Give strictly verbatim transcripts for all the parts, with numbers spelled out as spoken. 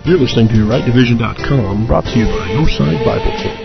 You're listening to right division dot com, brought to you by Northside Bible Church.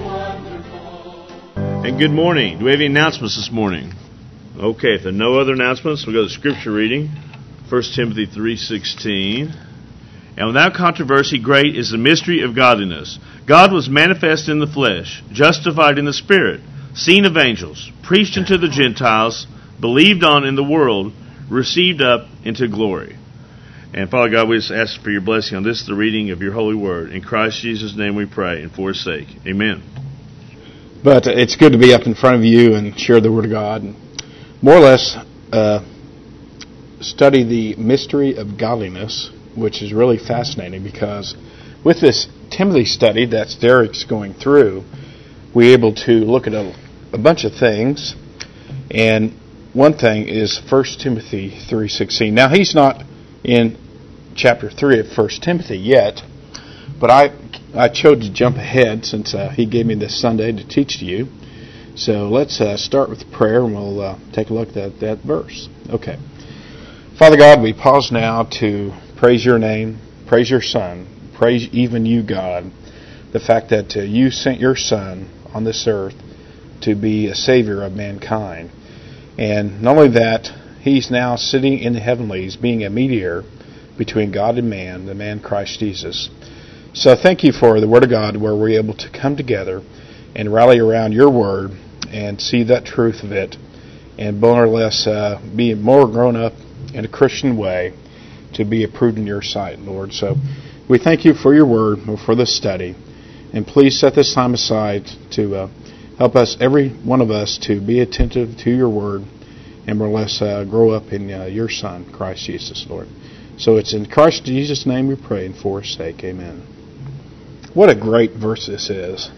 And good morning. Do we have any announcements this morning? Okay, if there are no other announcements, we'll go to Scripture reading. First Timothy three sixteen. And without controversy, great is the mystery of godliness. God was manifest in the flesh, justified in the Spirit, seen of angels, preached unto the Gentiles, believed on in the world, received up into glory. And Father God, we just ask for your blessing on this, the reading of your holy word. In Christ Jesus' name we pray, and for his sake. Amen. But it's good to be up in front of you and share the word of God. And more or less uh, study the mystery of godliness, which is really fascinating because with this Timothy study that Derek's going through, we're able to look at a, a bunch of things. And one thing is First Timothy three sixteen. Now, he's not in chapter three of First Timothy yet, but I I chose to jump ahead since uh, he gave me this Sunday to teach to you. So let's uh, start with prayer, and we'll uh, take a look at that verse. Okay. Father God, we pause now to praise your name, praise your Son, praise even you, God, the fact that uh, you sent your Son on this earth to be a Savior of mankind. And not only that, he's now sitting in the heavenlies, being a mediator between God and man, the man Christ Jesus. So thank you for the Word of God, where we're able to come together and rally around your Word and see that truth of it, and more or less uh, be more grown up in a Christian way to be approved in your sight, Lord. So we thank you for your Word, for this study, and please set this time aside to uh, help us, every one of us, to be attentive to your Word, and more or less uh, grow up in uh, your Son, Christ Jesus, Lord. So it's in Christ Jesus' name we pray, and for his sake, amen. What a great verse this is.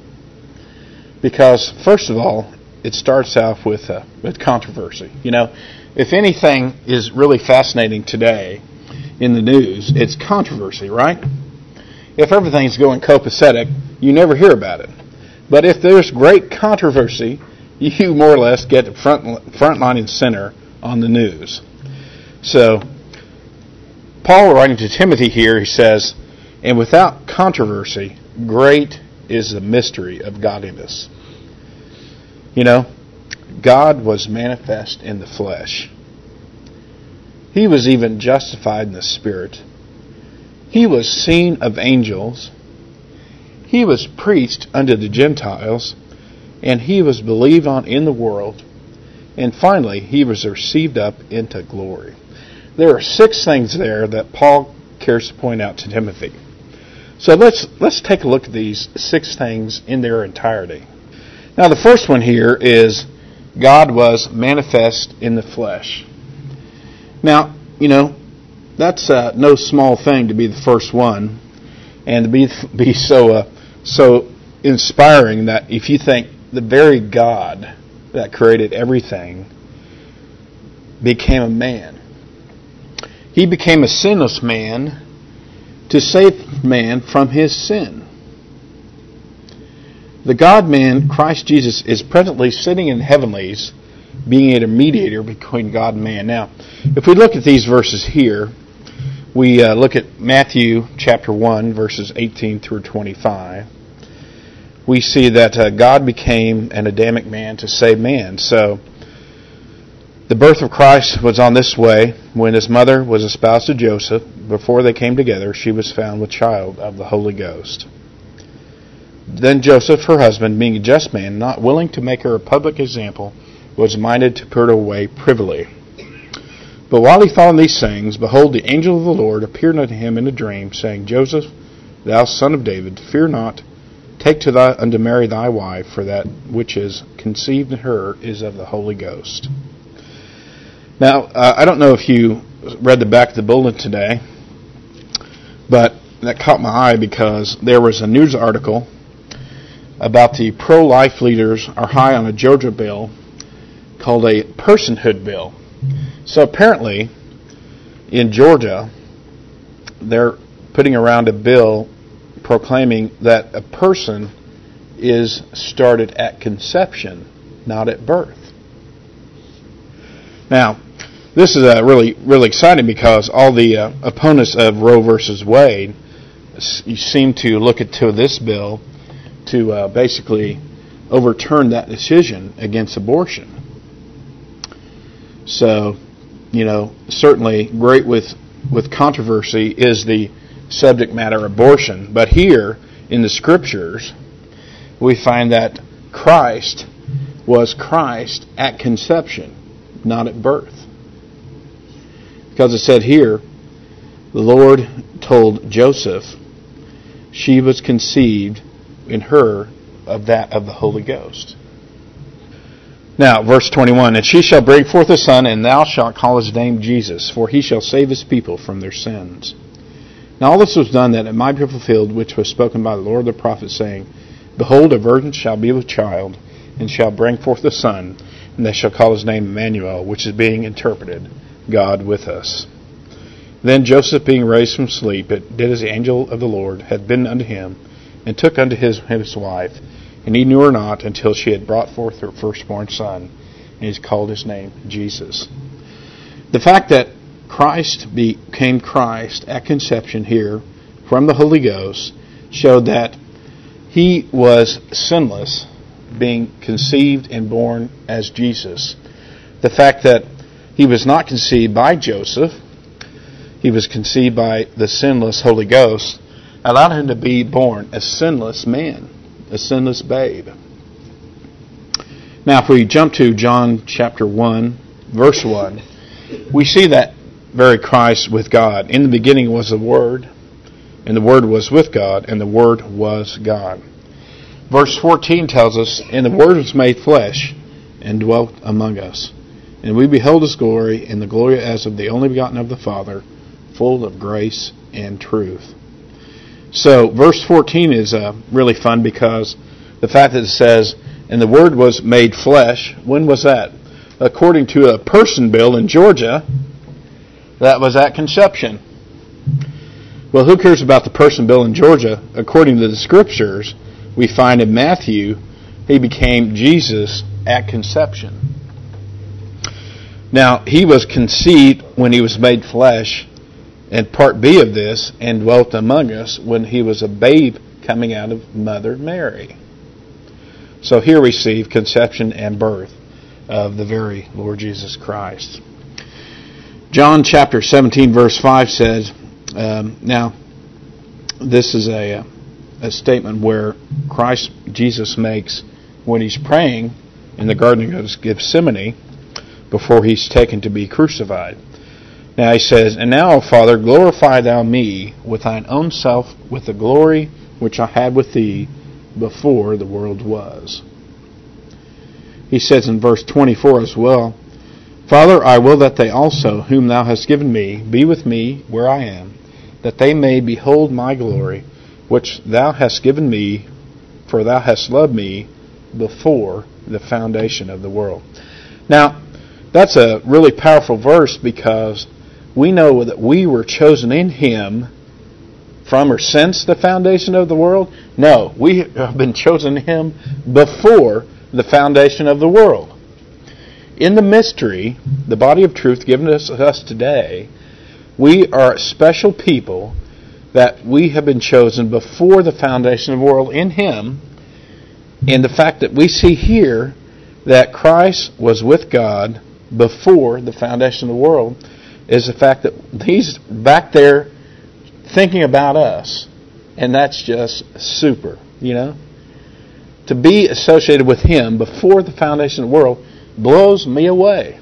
Because, first of all, it starts off with, uh, with controversy. You know, if anything is really fascinating today in the news, it's controversy, right? If everything's going copacetic, you never hear about it. But if there's great controversy, you more or less get front, front line and center on the news. So, Paul, writing to Timothy here, he says, and without controversy, great is the mystery of godliness. You know, God was manifest in the flesh. He was even justified in the Spirit. He was seen of angels. He was preached unto the Gentiles. And he was believed on in the world. And finally, he was received up into glory. There are six things there that Paul cares to point out to Timothy. So let's let's take a look at these six things in their entirety. Now, the first one here is God was manifest in the flesh. Now, you know, that's uh, no small thing to be the first one, and to be be so uh, so inspiring that if you think the very God that created everything became a man. He became a sinless man to save man from his sin. The God-man, Christ Jesus, is presently sitting in heavenlies, being a mediator between God and man. Now, if we look at these verses here, we uh, look at Matthew chapter one, verses eighteen through twenty-five. We see that uh, God became an Adamic man to save man. So, the birth of Christ was on this way. When his mother was espoused to Joseph, before they came together, she was found with child of the Holy Ghost. Then Joseph, her husband, being a just man, not willing to make her a public example, was minded to put her away privily. But while he thought on these things, behold, the angel of the Lord appeared unto him in a dream, saying, Joseph, thou son of David, fear not, take to thy unto Mary thy wife, for that which is conceived in her is of the Holy Ghost. Now, uh, I don't know if you read the back of the bulletin today, but that caught my eye because there was a news article about the pro-life leaders are high on a Georgia bill called a personhood bill. So apparently, in Georgia, they're putting around a bill proclaiming that a person is started at conception, not at birth. Now, this is uh, really, really exciting because all the uh, opponents of Roe versus Wade you seem to look at to this bill to uh, basically overturn that decision against abortion. So, you know, certainly great with with controversy is the subject matter abortion. But here in the Scriptures, we find that Christ was Christ at conception, not at birth. Because it said here, the Lord told Joseph, she was conceived in her of that of the Holy Ghost. Now, verse twenty-one, and she shall bring forth a son, and thou shalt call his name Jesus, for he shall save his people from their sins. Now all this was done that it might be fulfilled, which was spoken by the Lord the prophet, saying, behold, a virgin shall be with child, and shall bring forth a son, and they shall call his name Emmanuel, which is being interpreted, God with us. Then Joseph, being raised from sleep, it did as the angel of the Lord had bidden unto him, and took unto his, his wife, and he knew her not until she had brought forth her firstborn son, and he called his name Jesus. The fact that Christ became Christ at conception here from the Holy Ghost showed that he was sinless, being conceived and born as Jesus. The fact that he was not conceived by Joseph, he was conceived by the sinless Holy Ghost, allowed him to be born a sinless man, a sinless babe. Now, if we jump to John chapter one, verse one, we see that very Christ with God. In the beginning was the Word, and the Word was with God, and the Word was God. Verse fourteen tells us, and the Word was made flesh, and dwelt among us. And we beheld his glory, and the glory as of the only begotten of the Father, full of grace and truth. So, verse fourteen is uh, really fun because the fact that it says, and the Word was made flesh, when was that? According to a person bill in Georgia, that was at conception. Well, who cares about the person bill in Georgia? According to the Scriptures, we find in Matthew, he became Jesus at conception. Now, he was conceived when he was made flesh, and part B of this, and dwelt among us when he was a babe coming out of Mother Mary. So here we see conception and birth of the very Lord Jesus Christ. John chapter seventeen verse five says, um, now this is a, a statement where Christ Jesus makes when he's praying in the Garden of Gethsemane before he's taken to be crucified. Now he says, and now, O Father, glorify thou me with thine own self, with the glory which I had with thee before the world was. He says in verse twenty-four as well, Father, I will that they also, whom thou hast given me, be with me where I am, that they may behold my glory, which thou hast given me, for thou hast loved me before the foundation of the world. Now, that's a really powerful verse because we know that we were chosen in him from or since the foundation of the world. No, we have been chosen in him before the foundation of the world. In the mystery, the body of truth given to us today, we are a special people that we have been chosen before the foundation of the world in him. And the fact that we see here that Christ was with God before the foundation of the world is the fact that he's back there thinking about us. And that's just super, you know. To be associated with him before the foundation of the world blows me away.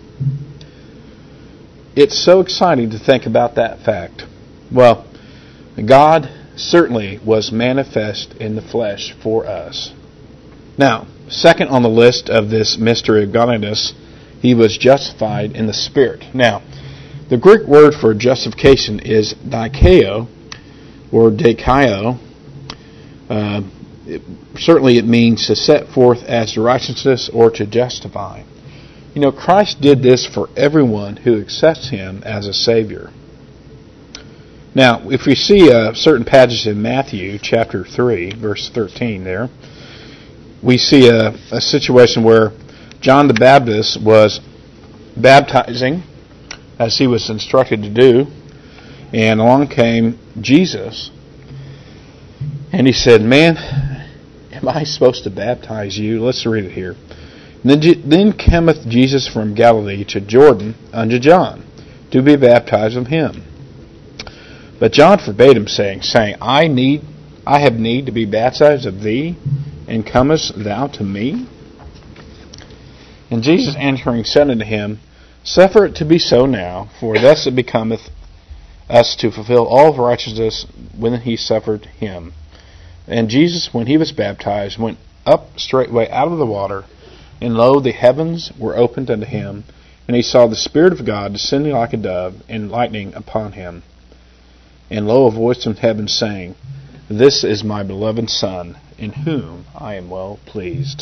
It's so exciting to think about that fact. Well, God certainly was manifest in the flesh for us. Now, second on the list of this mystery of godliness, he was justified in the Spirit. Now, the Greek word for justification is dikao, or dikaio. Uh, it, certainly it means to set forth as righteousness or to justify. You know, Christ did this for everyone who accepts him as a Savior. Now, if we see uh, certain passages in Matthew chapter three, verse thirteen there, we see a, a situation where John the Baptist was baptizing as he was instructed to do, and along came Jesus, And he said, man, am I supposed to baptize you? Let's read it here. Then, then cometh Jesus from Galilee to Jordan unto John, to be baptized of him. But John forbade him, saying, saying, I need, I have need to be baptized of thee, and comest thou to me? And Jesus answering said unto him, Suffer it to be so now, for thus it becometh us to fulfill all righteousness when he suffered him. And Jesus, when he was baptized, went up straightway out of the water, and lo, the heavens were opened unto him, and he saw the Spirit of God descending like a dove, and lighting upon him. And lo, a voice from heaven saying, This is my beloved Son, in whom I am well pleased.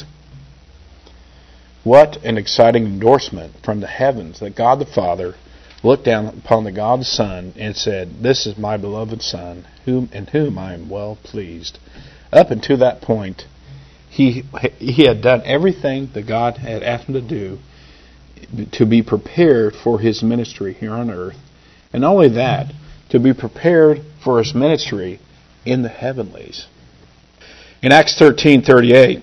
What an exciting endorsement from the heavens that God the Father looked down upon the God the Son and said, This is my beloved Son, whom in whom I am well pleased. Up until that point, he he had done everything that God had asked him to do to be prepared for his ministry here on earth. And not only that, to be prepared for his ministry in the heavenlies. In Acts thirteen thirty-eight,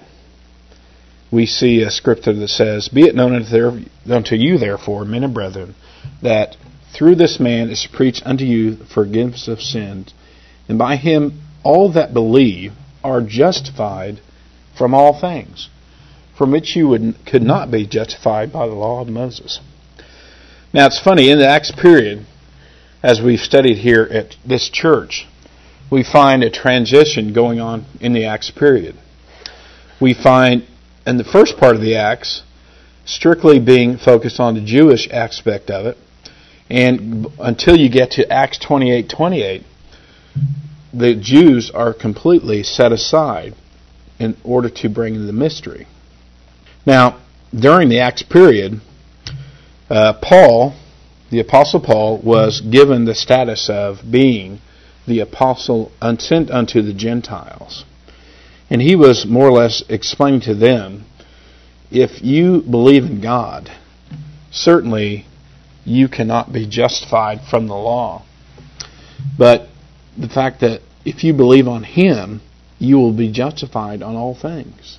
we see a scripture that says, Be it known unto you, therefore, men and brethren, that through this man is preached unto you forgiveness of sins, and by him all that believe are justified from all things, from which you would, could not be justified by the law of Moses. Now it's funny, in the Acts period, as we've studied here at this church, we find a transition going on in the Acts period. We find in the first part of the Acts strictly being focused on the Jewish aspect of it, and until you get to Acts twenty-eight twenty-eight, the Jews are completely set aside in order to bring in the mystery. Now, during the Acts period, uh, Paul, the Apostle Paul, was given the status of being the apostle sent unto the Gentiles. And he was more or less explaining to them, if you believe in God, certainly you cannot be justified from the law. But the fact that if you believe on Him, you will be justified on all things.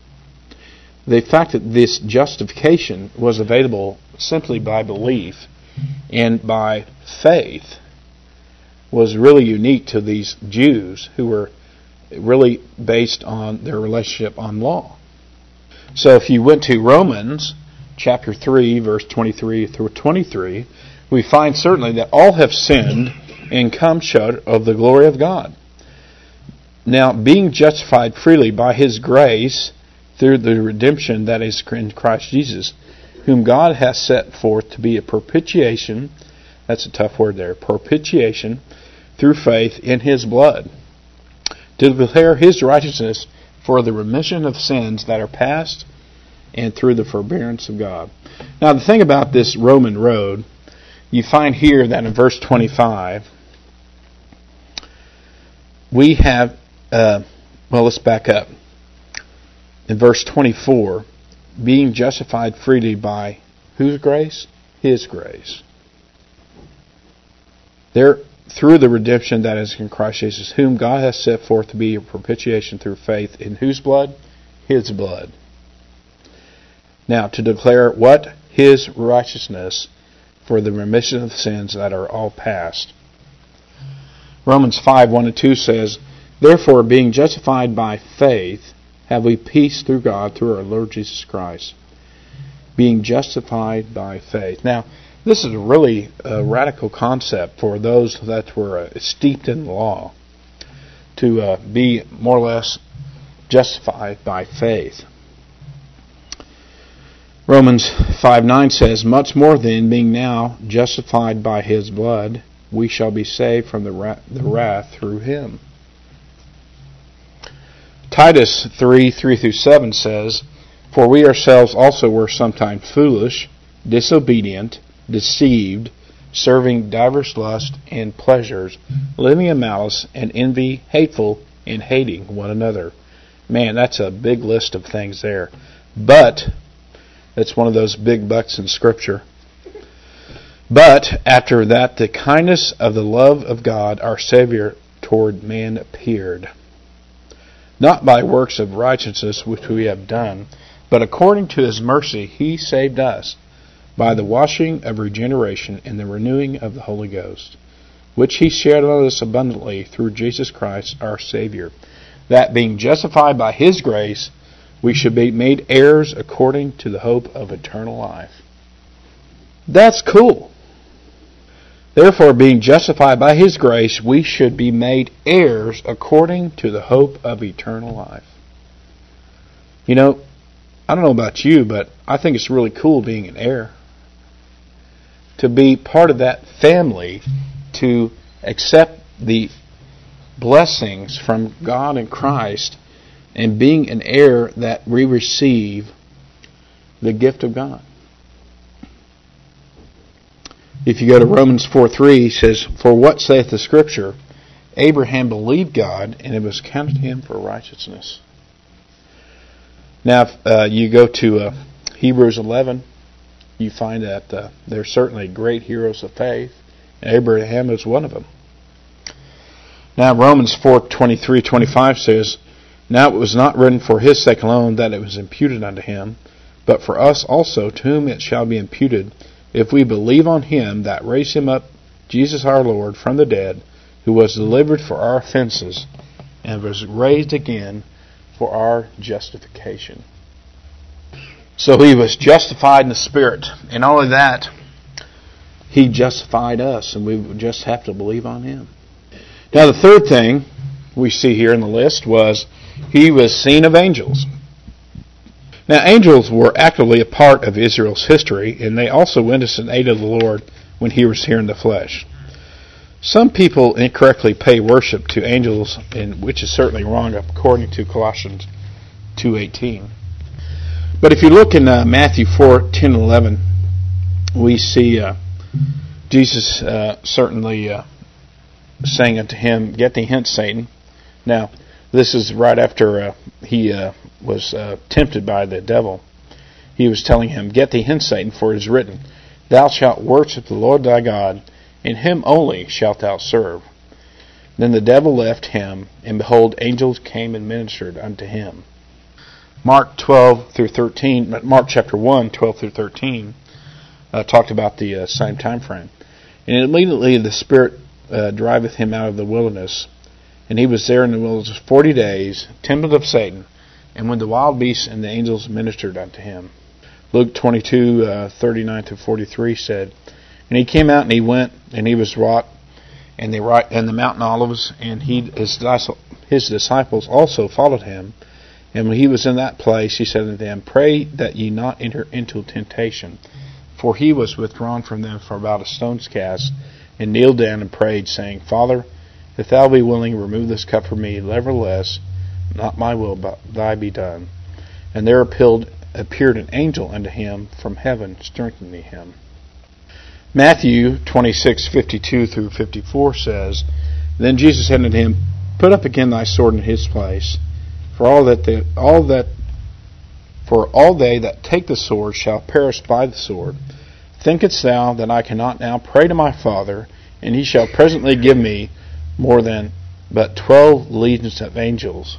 The fact that this justification was available simply by belief and by faith was really unique to these Jews who were really based on their relationship on law. So if you went to Romans chapter three, verse twenty-three through twenty-three, we find certainly that all have sinned and come short of the glory of God. Now, being justified freely by His grace through the redemption that is in Christ Jesus, whom God has set forth to be a propitiation, that's a tough word there, propitiation, through faith in His blood, to declare His righteousness for the remission of sins that are past and through the forbearance of God. Now, the thing about this Roman road, you find here that in verse twenty-five, we have, uh, well, let's back up. In verse twenty-four, being justified freely by whose grace? His grace. There, through the redemption that is in Christ Jesus, whom God has set forth to be a propitiation through faith in whose blood? His blood. Now, to declare what? His righteousness for the remission of sins that are all past. Romans five, one and two says, Therefore, being justified by faith, have we peace through God through our Lord Jesus Christ. Being justified by faith. Now, this is a really a radical concept for those that were uh, steeped in the law, to uh, be more or less justified by faith. Romans five nine says, Much more then, being now justified by His blood, we shall be saved from the wrath, the wrath through Him. Titus three, three through seven says, For we ourselves also were sometime foolish, disobedient, deceived, serving divers lusts and pleasures, living in malice and envy, hateful, and hating one another. Man, that's a big list of things there. But, that's one of those big buts in Scripture. But, after that, the kindness of the love of God, our Savior, toward man appeared. not by works of righteousness which we have done, but according to His mercy He saved us, by the washing of regeneration and the renewing of the Holy Ghost, which He shared on us abundantly through Jesus Christ our Savior, that being justified by His grace, we should be made heirs according to the hope of eternal life. That's cool. Therefore, being justified by His grace, we should be made heirs according to the hope of eternal life. You know, I don't know about you, but I think it's really cool being an heir. To be part of that family, to accept the blessings from God and Christ, and being an heir that we receive the gift of God. If you go to Romans four three, he says, "For what saith the Scripture? Abraham believed God, and it was counted to him for righteousness." Now, if uh, you go to uh, Hebrews eleven, you find that uh, there are certainly great heroes of faith. Abraham is one of them. Now, Romans four twenty-three twenty-five says, "Now it was not written for his sake alone that it was imputed unto him, but for us also, to whom it shall be imputed, if we believe on Him that raised Him up, Jesus our Lord, from the dead, who was delivered for our offenses, and was raised again for our justification." So He was justified in the Spirit. And not only that, He justified us, and we just have to believe on Him. Now the third thing we see here in the list was He was seen of angels. Now, angels were actively a part of Israel's history, and they also witnessed and aided the Lord when He was here in the flesh. Some people incorrectly pay worship to angels, and which is certainly wrong according to Colossians two eighteen. But if you look in uh, Matthew four ten and eleven, we see uh, Jesus uh, certainly uh, saying unto him, "Get thee hence, Satan." Now, this is right after uh, he uh, was uh, tempted by the devil. He was telling him, "Get thee hence, Satan, for it is written, Thou shalt worship the Lord thy God, and Him only shalt thou serve." Then the devil left him, and behold, angels came and ministered unto him. Mark twelve through thirteen, Mark chapter one, twelve through thirteen, uh, talked about the uh, same time frame. "And immediately the Spirit uh, driveth him out of the wilderness, and he was there in the wilderness forty days, tempted of Satan, and when the wild beasts and the angels ministered unto him." Luke twenty-two, uh, thirty-nine to forty-three said, "And he came out and he went, and he was wrought, and they right and the mountain Olives, and he his his disciples also followed him. And when he was in that place, he said unto them, Pray that ye not enter into temptation. For he was withdrawn from them for about a stone's cast, and kneeled down and prayed, saying, Father, if thou be willing, remove this cup from me. Nevertheless, not my will, but thy be done. And there appeared, appeared an angel unto him from heaven, strengthening him." Matthew twenty-six fifty-two through fifty-four says, "Then Jesus said unto him, Put up again thy sword in his place. For all that they, all that for all they that take the sword shall perish by the sword. Thinkest thou that I cannot now pray to my Father, and he shall presently give me more than but twelve legions of angels?"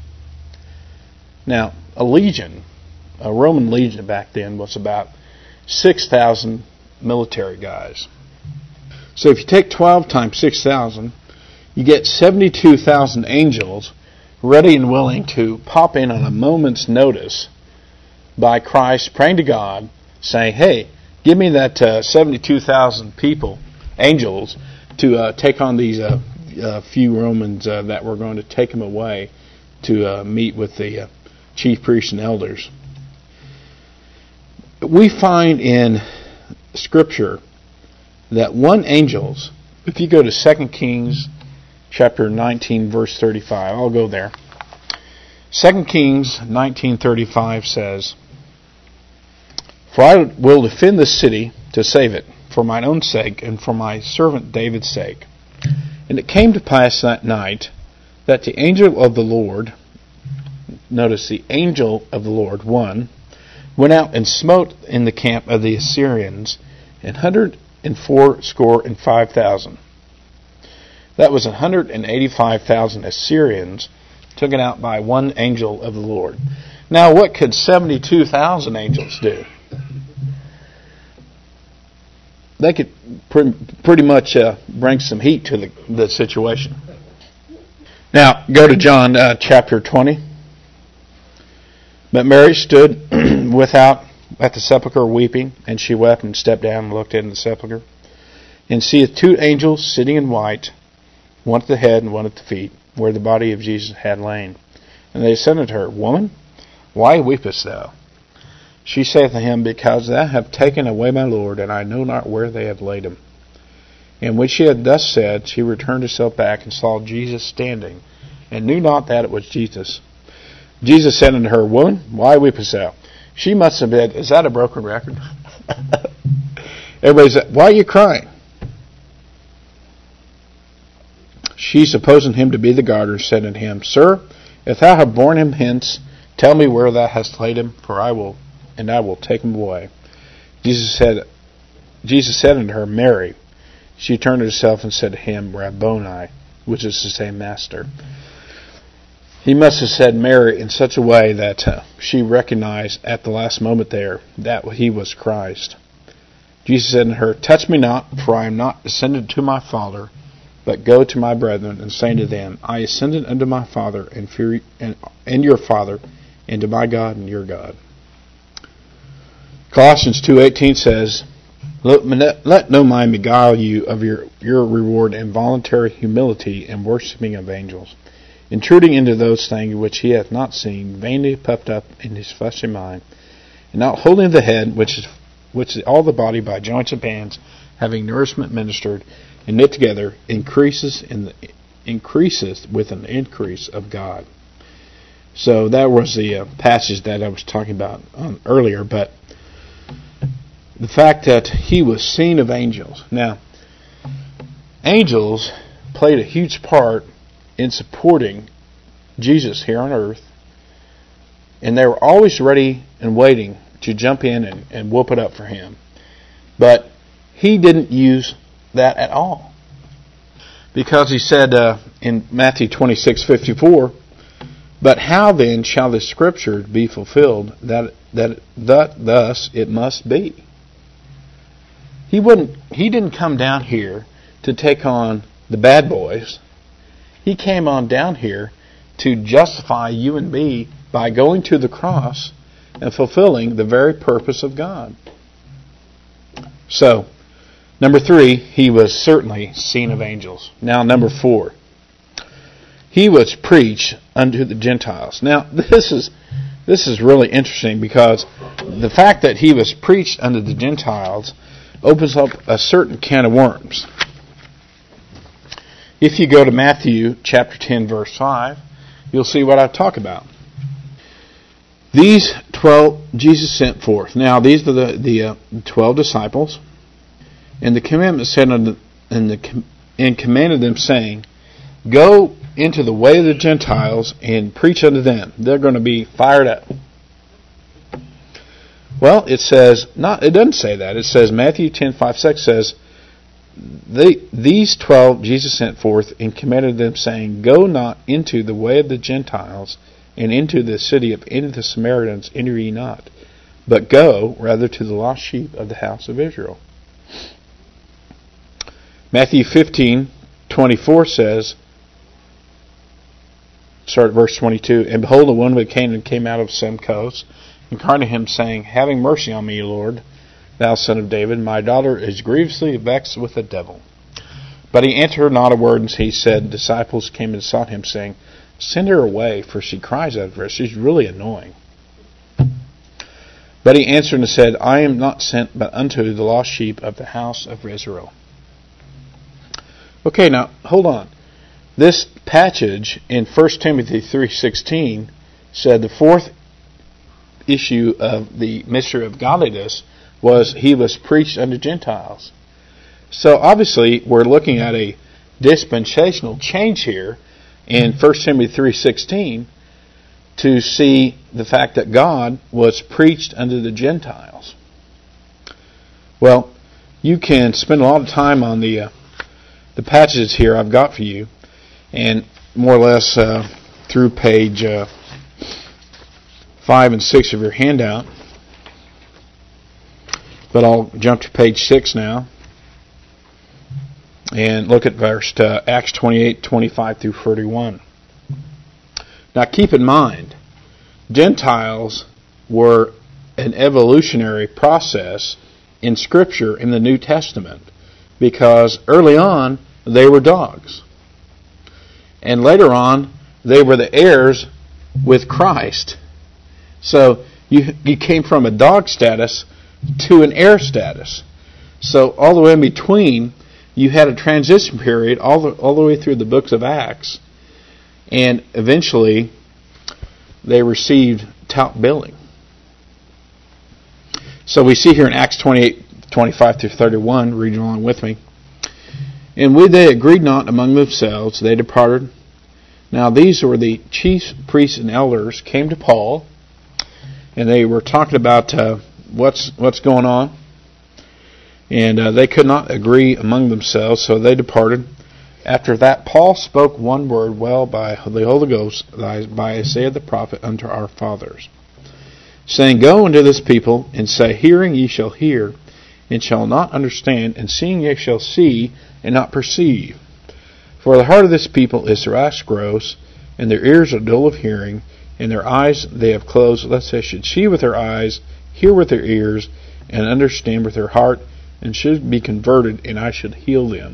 Now, a legion, a Roman legion back then, was about six thousand military guys. So if you take twelve times six thousand, you get seventy-two thousand angels ready and willing to pop in on a moment's notice by Christ praying to God, saying, hey, give me that uh, seventy-two thousand people, angels, to uh, take on these uh, uh, few Romans uh, that were going to take them away to uh, meet with the uh, chief priests and elders. We find in Scripture that one angel's, if you go to Second Kings chapter nineteen, verse thirty-five, I'll go there. Second Kings nineteen thirty-five says, For I will defend this city to save it, for mine own sake, and for my servant David's sake. And it came to pass that night that the angel of the Lord, notice the angel of the Lord, one, went out and smote in the camp of the Assyrians an hundred and four score and five thousand. That was one hundred and eighty-five thousand Assyrians taken out by one angel of the Lord. Now, what could seventy-two thousand angels do? They could pre- pretty much uh, bring some heat to the, the situation. Now, go to John uh, chapter twenty. But Mary stood without at the sepulchre weeping, and she wept and stepped down and looked into the sepulchre, and seeth two angels sitting in white, one at the head and one at the feet, where the body of Jesus had lain. And they said unto her, Woman, why weepest thou? She saith to him, Because thou hast taken away my Lord, and I know not where they have laid him. And when she had thus said, she returned herself back and saw Jesus standing, and knew not that it was Jesus. Jesus said unto her, Woman, why weepest thou? She must have been, is that a broken record? Everybody said, why are you crying? She, supposing him to be the gardener, said unto him, Sir, if thou have borne him hence, tell me where thou hast laid him, for I will, and I will take him away. Jesus said, Jesus said unto her, Mary. She turned herself and said to him, Rabboni, which is to say, Master. He must have said Mary in such a way that uh, she recognized at the last moment there that he was Christ. Jesus said unto her, Touch me not, for I am not ascended to my Father, but go to my brethren, and say to them, I ascended unto my Father and, fear, and, and your Father, and to my God and your God. Colossians two eighteen says, Let, let no mind beguile you of your, your reward in voluntary humility and worshipping of angels, intruding into those things which he hath not seen, vainly puffed up in his fleshly mind, and not holding the head, which is which is all the body by joints and bands, having nourishment ministered and knit together, increases in the increases with an increase of God. So that was the uh, passage that I was talking about um, earlier. But the fact that he was seen of angels. Now, angels played a huge part in supporting Jesus here on earth, and they were always ready and waiting to jump in and, and whoop it up for him. But he didn't use that at all, because he said uh, in Matthew twenty-six fifty-four, But how then shall the Scripture be fulfilled that that that thus it must be? He wouldn't. He didn't come down here to take on the bad boys. He came on down here to justify you and me by going to the cross and fulfilling the very purpose of God. So, number three, he was certainly seen of angels. Now, number four, he was preached unto the Gentiles. Now, this is this is really interesting, because the fact that he was preached unto the Gentiles opens up a certain can of worms. If you go to Matthew chapter ten, verse five, you'll see what I talk about. These twelve Jesus sent forth. Now, these are the, the uh, twelve disciples. And the commandment said unto and, the, and commanded them, saying, Go into the way of the Gentiles and preach unto them. They're going to be fired up. Well, it says, not. It doesn't say that. It says, Matthew ten, five, six says, They, these twelve Jesus sent forth and commanded them, saying, Go not into the way of the Gentiles, and into the city of any of the Samaritans enter ye not, but go rather to the lost sheep of the house of Israel. Matthew fifteen twenty-four says, start at verse twenty-two, And behold, a woman of Canaan came out of some coast, and cried to him, saying, Having mercy on me, Lord, thou son of David, my daughter is grievously vexed with a devil. But he answered her not a word, and he said, Disciples came and sought him, saying, Send her away, for she cries out for us. She's really annoying. But he answered and said, I am not sent but unto the lost sheep of the house of Israel. Okay, now, hold on. This passage in First Timothy three sixteen said the fourth issue of the mystery of godliness was he was preached unto Gentiles. So obviously we're looking at a dispensational change here in First Timothy three sixteen to see the fact that God was preached unto the Gentiles. Well, you can spend a lot of time on the uh, the passages here I've got for you, and more or less uh, through page uh, five and six of your handout. But I'll jump to page six now and look at verse uh, Acts twenty-eight, twenty-five through thirty-one. Now keep in mind, Gentiles were an evolutionary process in Scripture in the New Testament, because early on they were dogs. And later on they were the heirs with Christ. So you you came from a dog status to an heir status. So all the way in between, you had a transition period all the, all the way through the books of Acts, and eventually they received tout billing. So we see here in Acts twenty-eight, twenty-five through thirty-one, read along with me. And when they agreed not among themselves, they departed. Now these were the chief priests and elders came to Paul, and they were talking about uh, what's what's going on. And uh, they could not agree among themselves, so they departed. After that, Paul spoke one word well by the Holy Ghost, by Isaiah the prophet, unto our fathers, saying, Go unto this people, and say, Hearing ye shall hear, and shall not understand, and seeing ye shall see, and not perceive. For the heart of this people is rash gross, and their ears are dull of hearing, and their eyes they have closed, lest they should see with their eyes, hear with their ears, and understand with their heart, and should be converted, and I should heal them.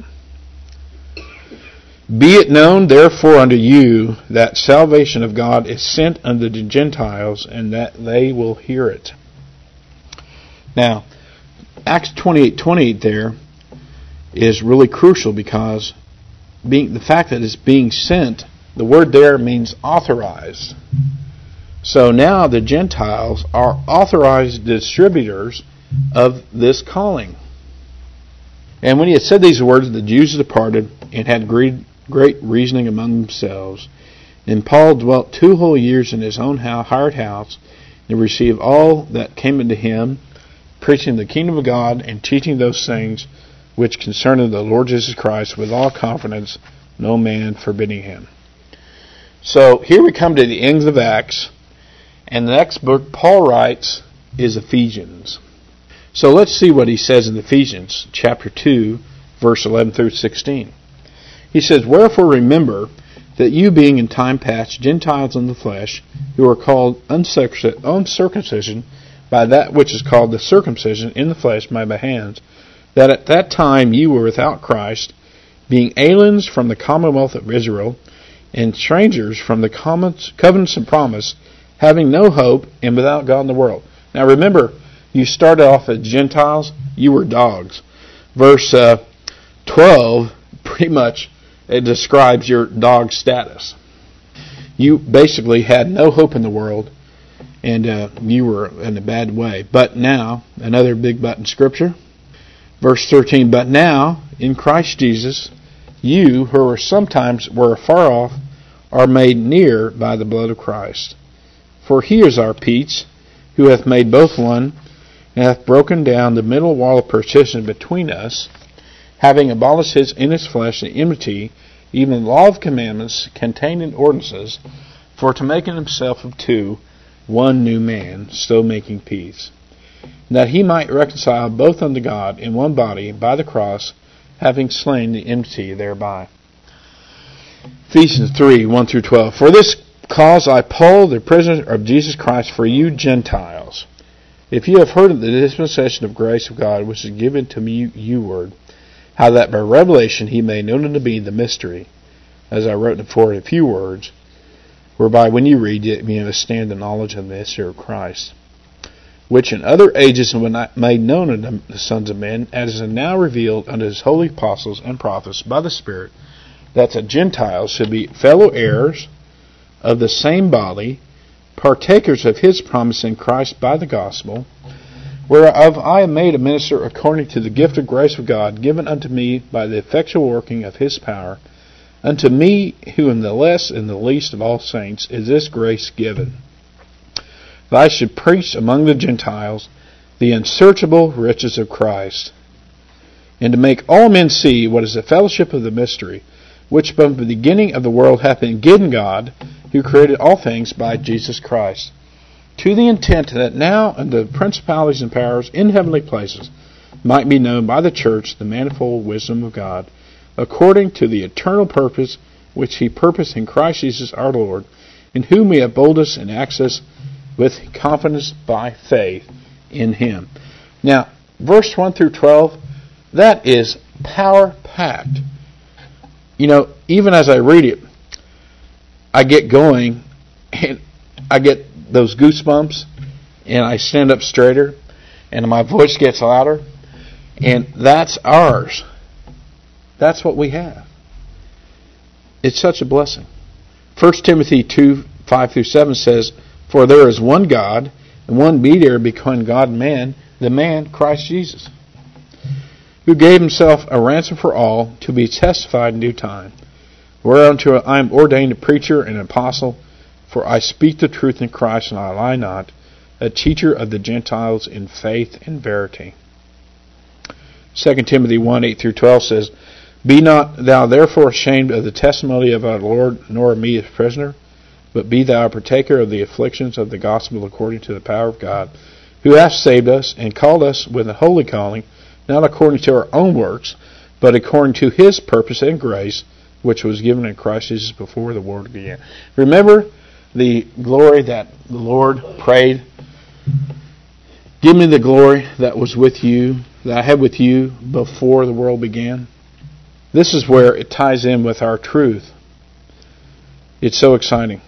Be it known therefore unto you that salvation of God is sent unto the Gentiles, and that they will hear it. Now, Acts twenty-eight twenty-eight there is really crucial, because being the fact that it's being sent, the word there means authorized. So now the Gentiles are authorized distributors of this calling. And when he had said these words, the Jews departed and had great, great reasoning among themselves. And Paul dwelt two whole years in his own house, hired house, and received all that came unto him, preaching the kingdom of God and teaching those things which concerned the Lord Jesus Christ with all confidence, no man forbidding him. So here we come to the end of Acts, and the next book Paul writes is Ephesians. So let's see what he says in Ephesians chapter two, verse eleven through sixteen. He says, Wherefore remember that you being in time past Gentiles in the flesh, who are called uncircumcision by that which is called the circumcision in the flesh made by hands, that at that time you were without Christ, being aliens from the commonwealth of Israel, and strangers from the covenants of promise, having no hope, and without God in the world. Now remember, you started off as Gentiles, you were dogs. Verse uh, twelve, pretty much, it describes your dog status. You basically had no hope in the world, and uh, you were in a bad way. But now, another big but in Scripture, verse thirteen, But now, in Christ Jesus, you who were sometimes were afar off, are made near by the blood of Christ. For he is our peace, who hath made both one, and hath broken down the middle wall of partition between us, having abolished his in his flesh the enmity, even the law of commandments contained in ordinances, for to make in himself of two one new man, so making peace, and that he might reconcile both unto God in one body by the cross, having slain the enmity thereby. Ephesians three, one through twelve. For this cause I, Paul, the prisoner of Jesus Christ, for you Gentiles, if you have heard of the dispensation of grace of God, which is given to me you word, how that by revelation he made known unto me the mystery, as I wrote before in a few words, whereby when you read it, you understand the knowledge of the mystery of Christ, which in other ages was made known unto the sons of men, as is now revealed unto his holy apostles and prophets by the Spirit, that the Gentiles should be fellow heirs of the same body, partakers of his promise in Christ by the gospel, whereof I am made a minister according to the gift of grace of God, given unto me by the effectual working of his power. Unto me, who am the less and the least of all saints, is this grace given, that I should preach among the Gentiles the unsearchable riches of Christ, and to make all men see what is the fellowship of the mystery, which from the beginning of the world hath been given God, who created all things by Jesus Christ, to the intent that now the principalities and powers in heavenly places might be known by the church the manifold wisdom of God, according to the eternal purpose which he purposed in Christ Jesus our Lord, in whom we have boldness and access with confidence by faith in him. Now, verse one through twelve, that is power-packed. You know, even as I read it, I get going, and I get those goosebumps, and I stand up straighter, and my voice gets louder, and that's ours. That's what we have. It's such a blessing. First Timothy two, five through seven says, "For there is one God, and one mediator between God and man, the man Christ Jesus, who gave himself a ransom for all, to be testified in due time. Whereunto I am ordained a preacher and an apostle, for I speak the truth in Christ, and I lie not, a teacher of the Gentiles in faith and verity." Second Timothy one, eight through twelve says, "Be not thou therefore ashamed of the testimony of our Lord, nor of me as prisoner, but be thou a partaker of the afflictions of the gospel according to the power of God, who hath saved us, and called us with a holy calling, not according to our own works, but according to his purpose and grace, which was given in Christ Jesus before the world began." Remember the glory that the Lord prayed, "Give me the glory that was with you, that I had with you before the world began." This is where it ties in with our truth. It's so exciting.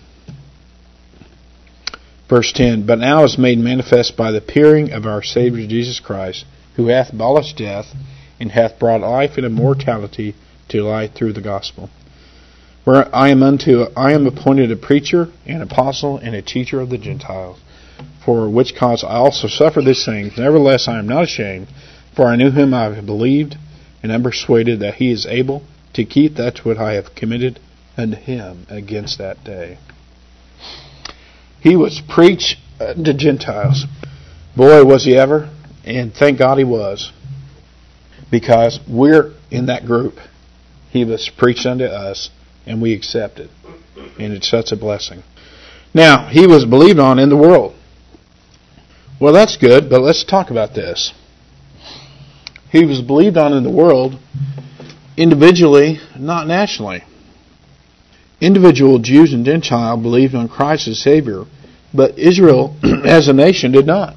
Verse ten, "But now is made manifest by the appearing of our Savior Jesus Christ, who hath abolished death, and hath brought life and immortality to light through the gospel. Where I am unto I am appointed a preacher, an apostle, and a teacher of the Gentiles, for which cause I also suffer these things. Nevertheless I am not ashamed, for I knew him I have believed, and am persuaded that he is able to keep that what I have committed unto him against that day." He was preached to Gentiles. Boy, was he ever. And thank God he was. Because we're in that group. He was preached unto us, and we accept it. And it's such a blessing. Now, he was believed on in the world. Well, that's good, but let's talk about this. He was believed on in the world individually, not nationally. Individual Jews and Gentiles believed on Christ as Savior, but Israel as a nation did not.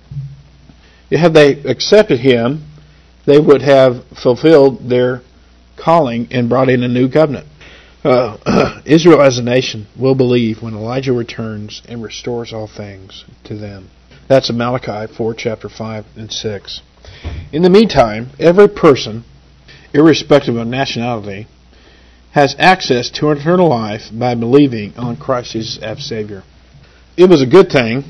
Had they accepted him, they would have fulfilled their calling and brought in a new covenant. Uh, Israel as a nation will believe when Elijah returns and restores all things to them. That's in Malachi four, chapter five and six. In the meantime, every person, irrespective of nationality, has access to eternal life by believing on Christ Jesus as Savior. It was a good thing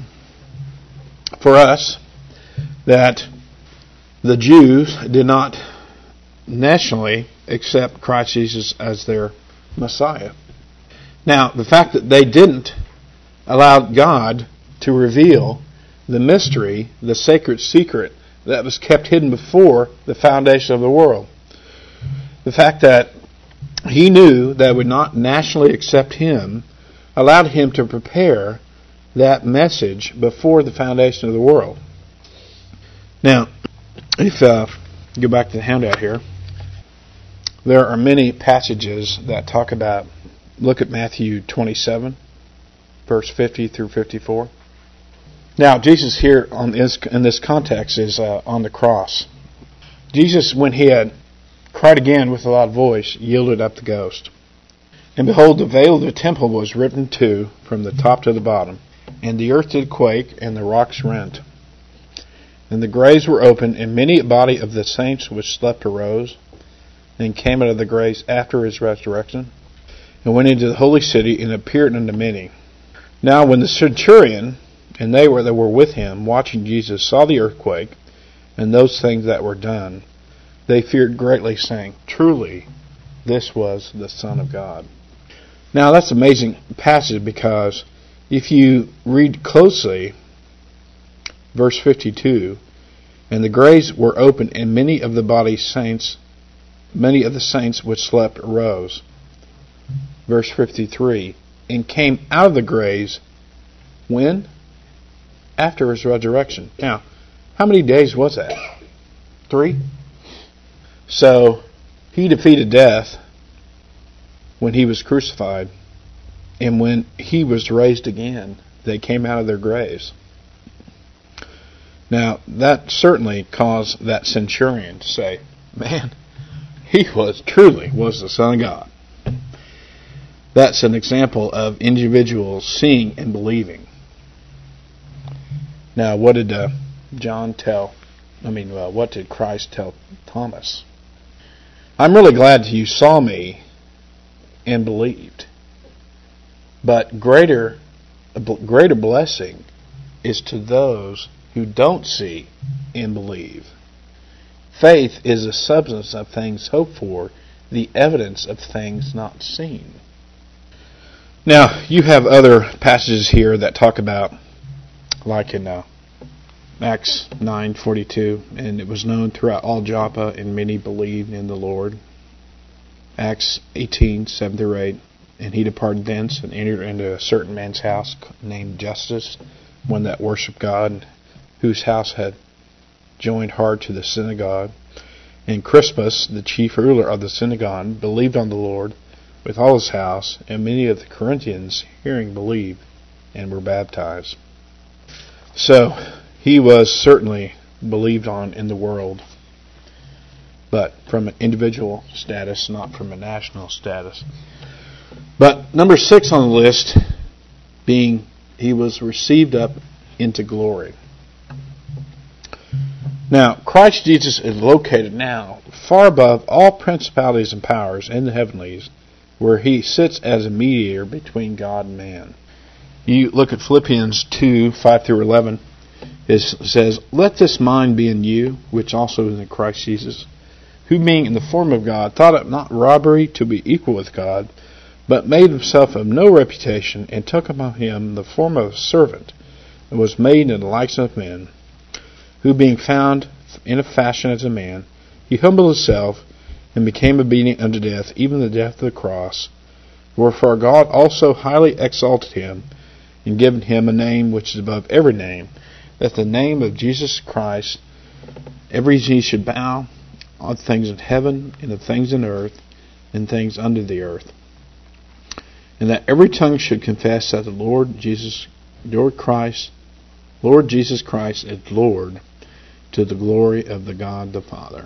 for us that the Jews did not nationally accept Christ Jesus as their Messiah. Now, the fact that they didn't allowed God to reveal the mystery, the sacred secret that was kept hidden before the foundation of the world. The fact that he knew that would not nationally accept him allowed him to prepare that message before the foundation of the world. Now, if uh, go back to the handout here, there are many passages that talk about, look at Matthew twenty-seven, verse fifty through fifty-four. Now, Jesus here on this, in this context is uh, on the cross. Jesus, when he had cried again with a loud voice, yielded up the ghost. And behold, the veil of the temple was rent in two from the top to the bottom, and the earth did quake, and the rocks rent. And the graves were opened, and many a body of the saints which slept arose, and came out of the graves after his resurrection, and went into the holy city, and appeared unto many. Now when the centurion, and they were that were with him, watching Jesus, saw the earthquake, and those things that were done, they feared greatly, saying, Truly, this was the Son of God. Now that's an amazing passage, because if you read closely, verse fifty-two, and the graves were opened, and many of the body saints, many of the saints which slept arose. Verse fifty-three, and came out of the graves. When? After his resurrection. Now, how many days was that? Three? So, he defeated death when he was crucified, and when he was raised again, they came out of their graves. Now, that certainly caused that centurion to say, man, he was truly was the Son of God. That's an example of individuals seeing and believing. Now, what did uh, John tell, I mean, uh, what did Christ tell Thomas? I'm really glad you saw me and believed. But greater, a greater blessing is to those who don't see and believe. Faith is the substance of things hoped for, the evidence of things not seen. Now, you have other passages here that talk about, like in uh, Acts nine forty-two, and it was known throughout all Joppa, and many believed in the Lord. Acts eighteen seven through eight, and he departed thence and entered into a certain man's house named Justus, one that worshipped God, whose house had joined hard to the synagogue. And Crispus, the chief ruler of the synagogue, believed on the Lord with all his house, and many of the Corinthians, hearing, believed and were baptized. So, he was certainly believed on in the world, but from an individual status, not from a national status. But number six on the list, being he was received up into glory. Now, Christ Jesus is located now far above all principalities and powers in the heavenlies, where he sits as a mediator between God and man. You look at Philippians two five through eleven. It says, "Let this mind be in you, which also is in Christ Jesus, who being in the form of God, thought it not robbery to be equal with God, but made himself of no reputation, and took upon him the form of a servant, and was made in the likeness of men. Who being found in a fashion as a man, he humbled himself, and became obedient unto death, even the death of the cross. Wherefore God also highly exalted him, and given him a name which is above every name, that the name of Jesus Christ every knee should bow, of things in heaven, and of things in earth, and things under the earth. And that every tongue should confess that the Lord Jesus, Lord Christ, Lord Jesus Christ is Lord, to the glory of the God the Father."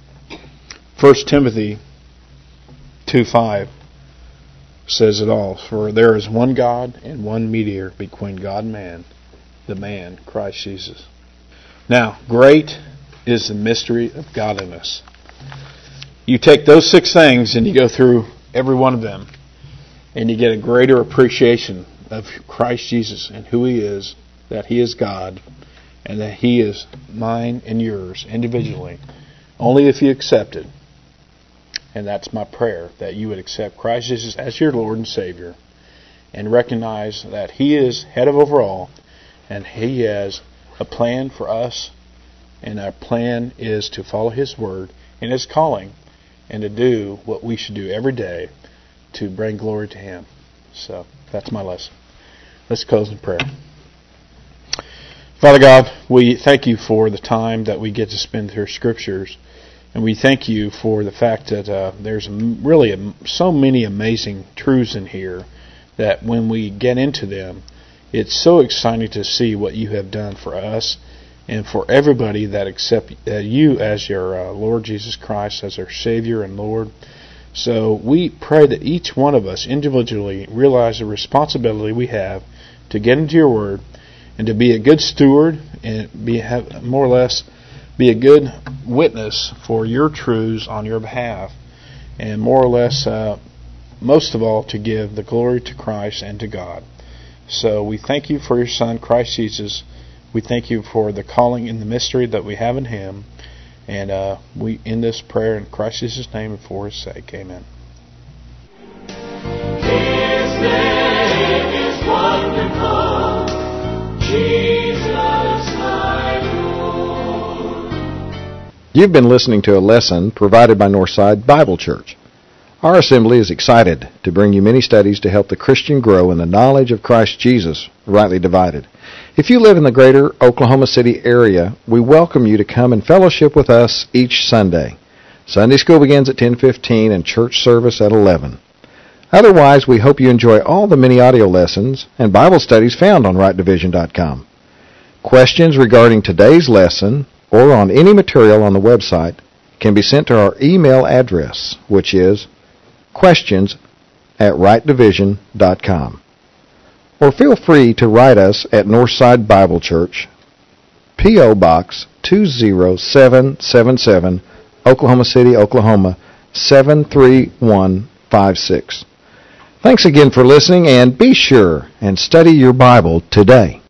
First Timothy two five says it all. "For there is one God and one mediator between God and man, the man Christ Jesus." Now, great is the mystery of godliness. You take those six things and you go through every one of them, and you get a greater appreciation of Christ Jesus and who he is, that he is God, and that he is mine and yours individually, only if you accept it. And that's my prayer, that you would accept Christ Jesus as your Lord and Savior, and recognize that he is head of over all, and he has a plan for us, and our plan is to follow his word and his calling, and to do what we should do every day to bring glory to him. So, that's my lesson. Let's close in prayer. Father God, we thank you for the time that we get to spend through Scriptures, and we thank you for the fact that uh, there's really a, so many amazing truths in here that when we get into them, it's so exciting to see what you have done for us and for everybody that accept uh, you as your uh, Lord Jesus Christ, as our Savior and Lord. So we pray that each one of us individually realize the responsibility we have to get into your Word, and to be a good steward, and be have, more or less be a good witness for your truths on your behalf, and more or less, uh, most of all, to give the glory to Christ and to God. So we thank you for your Son, Christ Jesus. We thank you for the calling and the mystery that we have in him, and uh, we end this prayer in Christ Jesus' name and for his sake. Amen. His name is wonderful. Jesus, my Lord. You've been listening to a lesson provided by Northside Bible Church. Our assembly is excited to bring you many studies to help the Christian grow in the knowledge of Christ Jesus, rightly divided. If you live in the greater Oklahoma City area, we welcome you to come and fellowship with us each Sunday. Sunday school begins at ten fifteen and church service at eleven. Otherwise, we hope you enjoy all the many audio lessons and Bible studies found on right division dot com. Questions regarding today's lesson or on any material on the website can be sent to our email address, which is questions at right division dot com. Or feel free to write us at Northside Bible Church, P O. Box two zero seven seven seven, Oklahoma City, Oklahoma seven three one five six. Thanks again for listening, and be sure and study your Bible today.